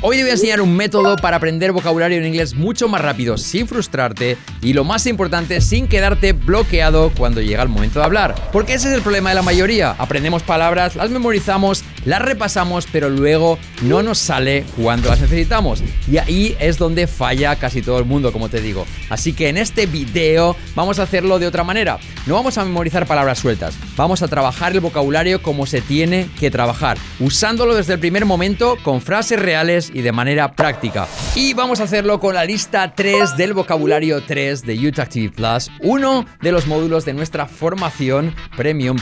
Hoy te voy a enseñar un método para aprender vocabulario en inglés mucho más rápido, sin frustrarte y lo más importante, sin quedarte bloqueado cuando llega el momento de hablar. Porque ese es el problema de la mayoría. Aprendemos palabras, las memorizamos, las repasamos, pero luego no nos sale cuando las necesitamos. Y ahí es donde falla casi todo el mundo, como te digo. Así que en este video vamos a hacerlo de otra manera. No vamos a memorizar palabras sueltas. Vamos a trabajar el vocabulario como se tiene que trabajar, usándolo desde el primer momento con frases reales y de manera práctica. Y vamos a hacerlo con la lista 3 del vocabulario 3 de YouTube TV Plus, uno de los módulos de nuestra formación Premium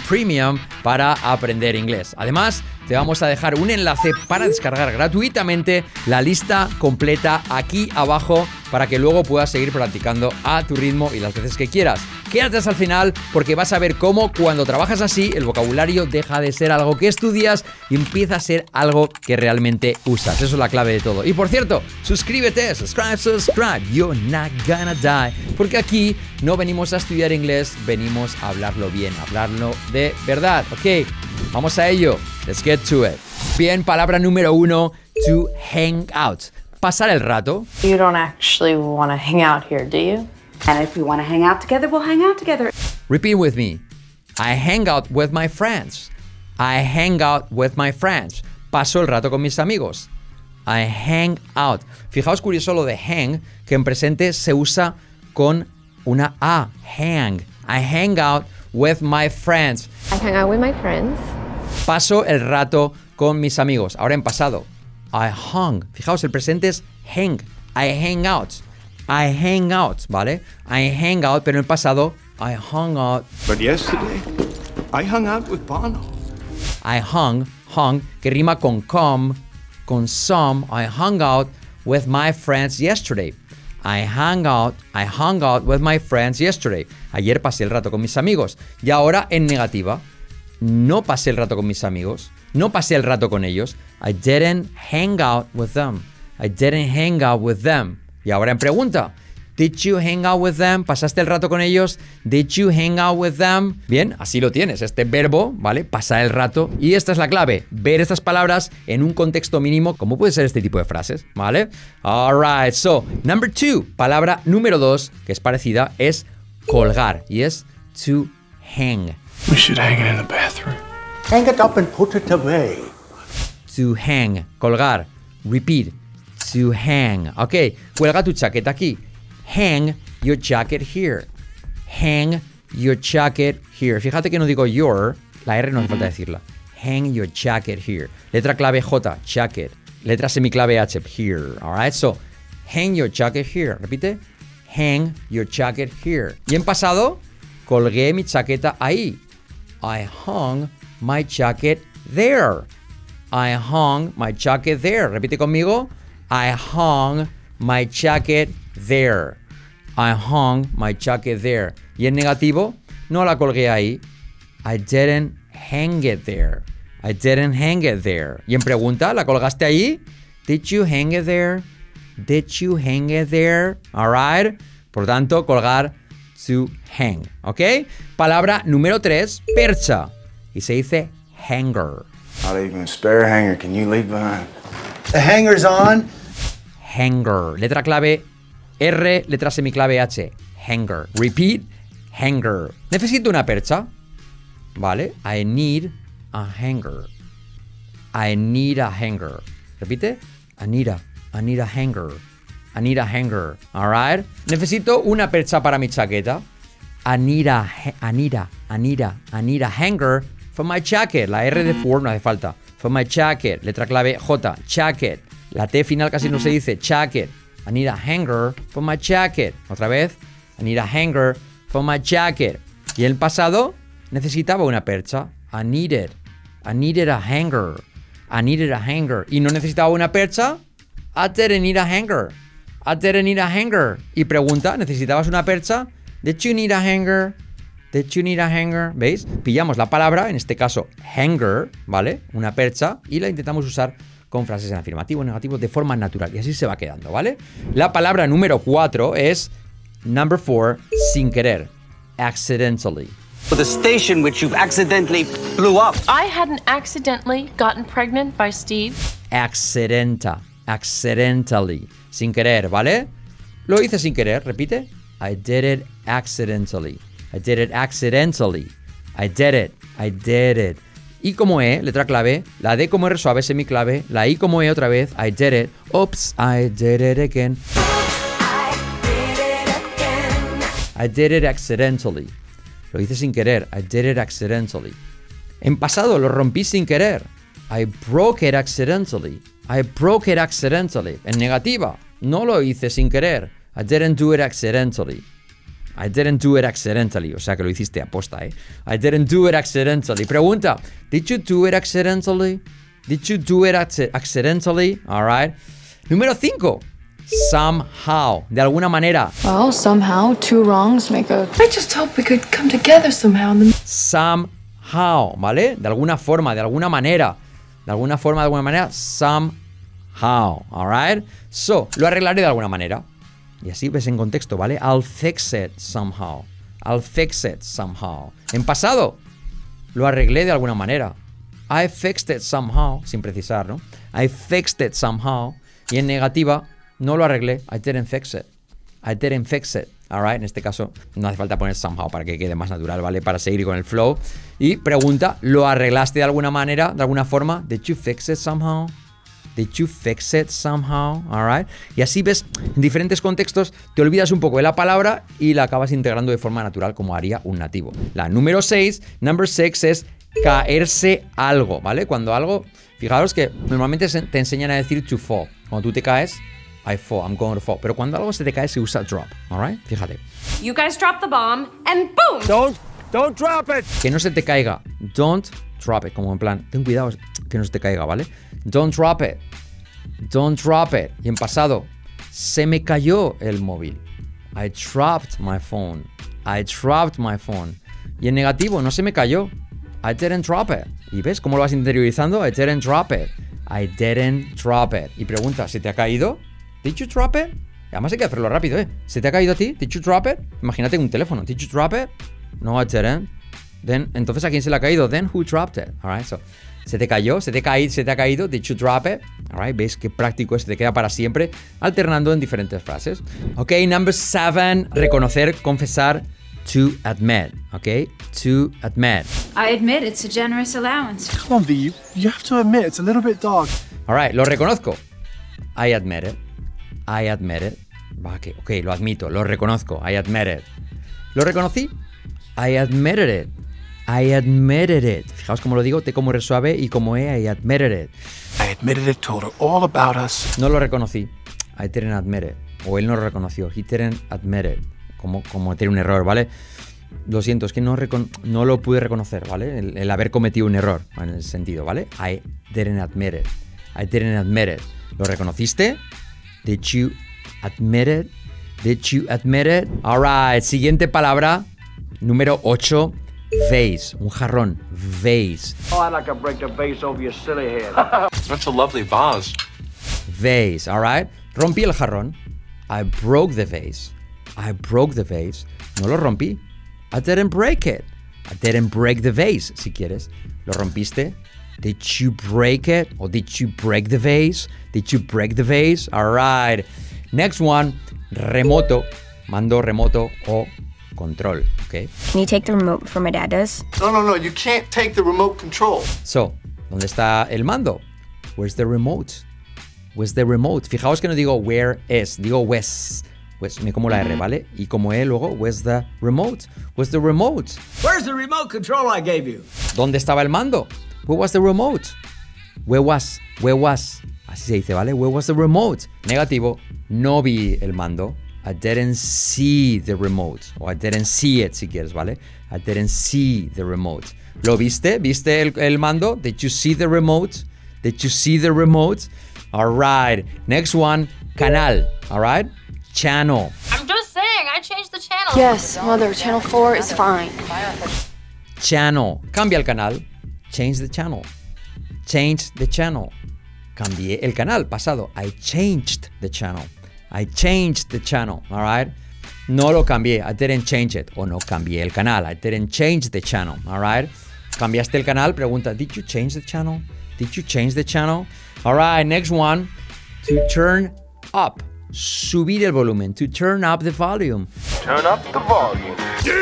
para aprender inglés. Además, te vamos a dejar un enlace para descargar gratuitamente la lista completa aquí abajo para que luego puedas seguir practicando a tu ritmo y las veces que quieras. Quédate hasta el final porque vas a ver cómo cuando trabajas así el vocabulario deja de ser algo que estudias y empieza a ser algo que realmente usas. Eso es la clave de todo. Y por cierto, suscríbete, subscribe, you're not gonna die. Porque aquí no venimos a estudiar inglés, venimos a hablarlo bien, a hablarlo de verdad. Ok, vamos a ello. Let's get to it. Bien, palabra número 1, to hang out. Pasar el rato. You don't actually want to hang out here, do you? And if we want to hang out together, we'll hang out together. Repeat with me. I hang out with my friends. I hang out with my friends. Paso el rato con mis amigos. I hang out. Fijaos curioso lo de hang, que en presente se usa con una A. Hang. I hang out with my friends. I hang out with my friends. Paso el rato con mis amigos. Ahora en pasado. I hung. Fijaos, el presente es hang. I hang out. I hang out, ¿vale? I hang out, pero en el pasado, I hung out. But yesterday, I hung out with Bono. I hung, que rima con come, con some. I hung out with my friends yesterday. I hung out with my friends yesterday. Ayer pasé el rato con mis amigos. Y ahora en negativa. No pasé el rato con mis amigos. No pasé el rato con ellos. I didn't hang out with them. I didn't hang out with them. Y ahora en pregunta. Did you hang out with them? ¿Pasaste el rato con ellos? Did you hang out with them? Bien, así lo tienes. Este verbo, ¿vale? Pasar el rato. Y esta es la clave. Ver estas palabras en un contexto mínimo, como puede ser este tipo de frases, ¿vale? Alright, so, number 2. Palabra número 2, que es parecida, es colgar. Y es to hang. We should hang it in the bathroom. Hang it up and put it away. To hang, colgar. Repeat. To hang. Ok, cuelga tu chaqueta aquí. Hang your jacket here. Hang your jacket here. Fíjate que no digo your, la R no hace falta decirla. Hang your jacket here. Letra clave J, jacket. Letra semiclave H, here. Alright, so hang your jacket here. Repite. Hang your jacket here. Y en pasado, colgué mi chaqueta ahí. I hung my jacket there. I hung my jacket there. Repite conmigo. I hung my jacket there. I hung my jacket there. Y en negativo, no la colgué ahí. I didn't hang it there. I didn't hang it there. Y en pregunta, ¿la colgaste ahí? Did you hang it there? Did you hang it there? Alright. Por tanto, colgar, to hang. ¿Ok? Palabra número 3, percha. Y se dice hanger. Not even a spare hanger can you leave behind. The hanger's on. Hanger. Letra clave R, letra semiclave H. Hanger. Repeat. Hanger. Necesito una percha. ¿Vale? I need a hanger. I need a hanger. Repite. I need a hanger. I need a hanger. Alright. Necesito una percha para mi chaqueta. I need a hanger for my jacket. La R de for no hace falta. For my jacket. Letra clave J. Jacket. La T final casi no se dice. Jacket. I need a hanger for my jacket. Otra vez. I need a hanger for my jacket. Y el pasado necesitaba una percha. I needed a hanger. I needed a hanger. Y no necesitaba una percha. I didn't need a hanger. I didn't need a hanger. Y pregunta, ¿necesitabas una percha? Did you need a hanger? Did you need a hanger? ¿Veis? Pillamos la palabra, en este caso hanger, ¿vale? Una percha, y la intentamos usar con frases en afirmativo, negativo, de forma natural. Y así se va quedando, ¿vale? La palabra número 4 es number 4, sin querer. Accidentally. The station which you've accidentally blew up. I hadn't accidentally gotten pregnant by Steve. Accidenta. accidentally. Sin querer, ¿vale? Lo hice sin querer, repite. I did it accidentally. I did it accidentally. I did it. I did it. I como E, letra clave. La D como R suave, semiclave. La I como E otra vez. I did it. Oops, I did it again. I did it accidentally. Lo hice sin querer. I did it accidentally. En pasado lo rompí sin querer. I broke it accidentally. I broke it accidentally. En negativa, no lo hice sin querer. I didn't do it accidentally. I didn't do it accidentally. O sea que lo hiciste aposta, ¿eh? I didn't do it accidentally. Pregunta, did you do it accidentally? Did you do it accidentally? All right. Número 5. Somehow. De alguna manera. Well, somehow two wrongs make a... I just hope we could come together somehow. Somehow, ¿vale? De alguna forma, de alguna manera. De alguna forma, de alguna manera. Somehow. All right. So, lo arreglaré de alguna manera. Y así ves en contexto, ¿vale? I'll fix it somehow. I'll fix it somehow. En pasado, lo arreglé de alguna manera. I fixed it somehow. Sin precisar, ¿no? I fixed it somehow. Y en negativa, no lo arreglé. I didn't fix it. I didn't fix it. Alright, en este caso no hace falta poner somehow para que quede más natural, ¿vale? Para seguir con el flow. Y pregunta, ¿lo arreglaste de alguna manera, de alguna forma? Did you fix it somehow? Did you fix it somehow? Alright. Y así ves, en diferentes contextos, te olvidas un poco de la palabra y la acabas integrando de forma natural como haría un nativo. La número 6, number 6 es caerse algo, ¿vale? Cuando algo, fijaros que normalmente te enseñan a decir to fall. Cuando tú te caes, I fall, I'm going to fall. Pero cuando algo se te cae se usa drop, alright? Fíjate. You guys drop the bomb and boom! Don't drop it! Que no se te caiga. Don't drop it. Como en plan, ten cuidado que no se te caiga, ¿vale? Don't drop it. Don't drop it. Y en pasado, se me cayó el móvil. I dropped my phone. I dropped my phone. Y en negativo, no se me cayó. I didn't drop it. ¿Y ves cómo lo vas interiorizando? I didn't drop it. I didn't drop it. Y pregunta, ¿se te ha caído? Did you drop it? Además hay que hacerlo rápido, ¿eh? ¿Se te ha caído a ti? Did you drop it? Imagínate un teléfono. Did you drop it? No, I didn't. Then, entonces, ¿a quién se le ha caído? Then who dropped it? Alright, so, ¿se te cayó? ¿Se te ha caído? Did you drop it? Alright, ¿ves qué práctico es? Te queda para siempre, alternando en diferentes frases. Ok, number 7, reconocer, confesar, to admit. Ok, to admit. I admit it's a generous allowance. Come on, V, you have to admit it's a little bit dark. Alright, lo reconozco. I admit it. I admit it. Ok, lo admito, lo reconozco. I admit it. ¿Lo reconocí? I admitted it. I admitted it. Fijaos cómo lo digo, T como R suave y como E, I admitted it. I admitted it, told her all about us. No lo reconocí. I didn't admit it. O él no lo reconoció. He didn't admit it. Como tiene un error, ¿vale? Lo siento, es que no lo pude reconocer, ¿vale? El haber cometido un error en el sentido, ¿vale? I didn't admit it. I didn't admit it. ¿Lo reconociste? Did you admit it? Did you admit it? Alright, siguiente palabra. Número 8. Vase, un jarrón, vase. Oh, I'd like to break the vase over your silly head. That's a lovely vase. Vase, alright. Rompí el jarrón. I broke the vase. I broke the vase. No lo rompí. I didn't break it. I didn't break the vase, si quieres. ¿Lo rompiste? Did you break it? Or did you break the vase? Did you break the vase? Alright. Next one, remoto, mando remoto o control, okay? Can you take the remote before my dad does? No, you can't take the remote control. So, ¿dónde está el mando? Where's the remote? Where's the remote? Fijaos que no digo where is, digo where's. Pues me como la R, ¿vale? Y como E luego, where's the remote? Where's the remote? Where's the remote control I gave you? ¿Dónde estaba el mando? Where was the remote? Where was? Así se dice, ¿vale? Where was the remote? Negativo, no vi el mando. I didn't see the remote. O I didn't see it, si quieres, ¿vale? I didn't see the remote. ¿Lo viste? ¿Viste el mando? Did you see the remote? Did you see the remote? Alright. Next one, canal. Alright? Channel. I'm just saying, I changed the channel. Yes, Mother, Channel 4 is fine. Channel. Cambia el canal. Change the channel. Change the channel. Cambié el canal. Pasado. I changed the channel. I changed the channel. Alright? No lo cambié. I didn't change it. O no cambié el canal. I didn't change the channel. Alright? ¿Cambiaste el canal? Pregunta. Did you change the channel? Did you change the channel? Alright, next one. To turn up. Subir el volumen. To turn up the volume. Turn up the volume.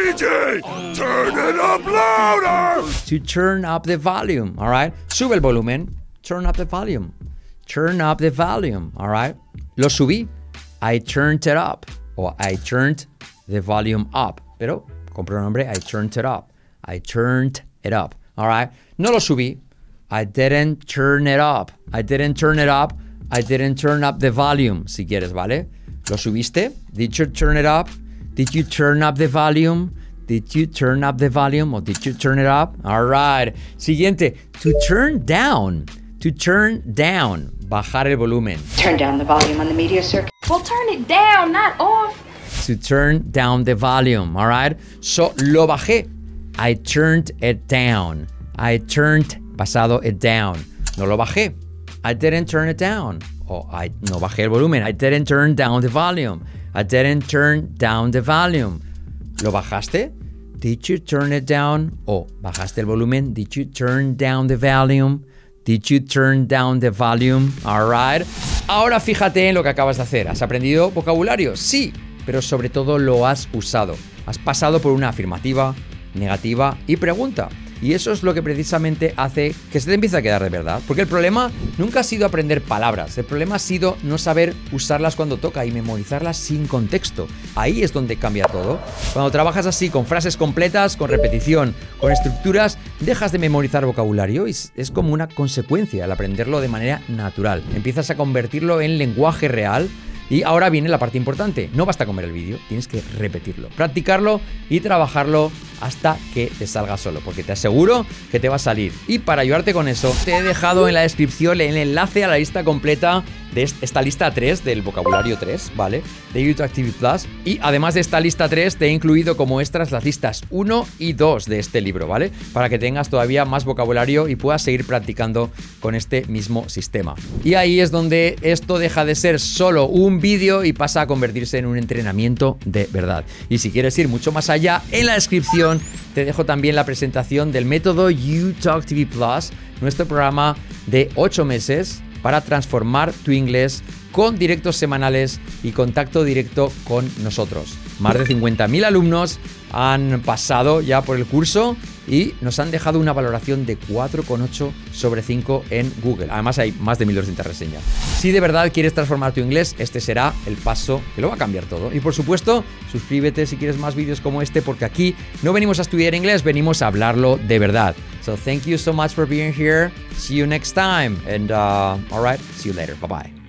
DJ, turn it up louder. To turn up the volume. All right. Sube el volumen. Turn up the volume. Turn up the volume. All right. Lo subí. I turned it up. O I turned the volume up. Pero con pronombre I turned it up. I turned it up. All right. No lo subí. I didn't turn it up. I didn't turn it up. I didn't turn up the volume, si quieres, ¿vale? ¿Lo subiste? Did you turn it up? Did you turn up the volume? Did you turn up the volume? Or did you turn it up? All right. Siguiente. To turn down. To turn down. Bajar el volumen. Turn down the volume on the media circuit. Well, turn it down, not off. To turn down the volume, all right? So, lo bajé. I turned it down. I turned, pasado, it down. No lo bajé. I didn't turn it down. O no bajé el volumen. I didn't turn down the volume. I didn't turn down the volume. ¿Lo bajaste? Did you turn it down? O bajaste el volumen. Did you turn down the volume? Did you turn down the volume? All right. Ahora fíjate en lo que acabas de hacer. ¿Has aprendido vocabulario? Sí, pero sobre todo lo has usado. Has pasado por una afirmativa, negativa y pregunta. Y eso es lo que precisamente hace que se te empiece a quedar de verdad. Porque el problema nunca ha sido aprender palabras. El problema ha sido no saber usarlas cuando toca y memorizarlas sin contexto. Ahí es donde cambia todo. Cuando trabajas así, con frases completas, con repetición, con estructuras, dejas de memorizar vocabulario y es como una consecuencia al aprenderlo de manera natural. Empiezas a convertirlo en lenguaje real. Y ahora viene la parte importante. No basta con ver el vídeo, tienes que repetirlo, practicarlo y trabajarlo hasta que te salga solo, porque te aseguro que te va a salir. Y para ayudarte con eso, te he dejado en la descripción el enlace a la lista completa de esta lista 3 del vocabulario 3, ¿vale? De YouTube Activity Plus. Y además de esta lista 3, te he incluido como extras las listas 1 y 2 de este libro, ¿vale? Para que tengas todavía más vocabulario y puedas seguir practicando con este mismo sistema. Y ahí es donde esto deja de ser solo un vídeo y pasa a convertirse en un entrenamiento de verdad. Y si quieres ir mucho más allá, en la descripción te dejo también la presentación del método YouTalk TV Plus, nuestro programa de 8 meses para transformar tu inglés con directos semanales y contacto directo con nosotros. Más de 50.000 alumnos han pasado ya por el curso y nos han dejado una valoración de 4,8 sobre 5 en Google. Además hay más de 1.200 reseñas. Si de verdad quieres transformar tu inglés, este será el paso que lo va a cambiar todo. Y por supuesto, suscríbete si quieres más vídeos como este, porque aquí no venimos a estudiar inglés, venimos a hablarlo de verdad. So thank you so much for being here. See you next time. And all right, see you later. Bye-bye.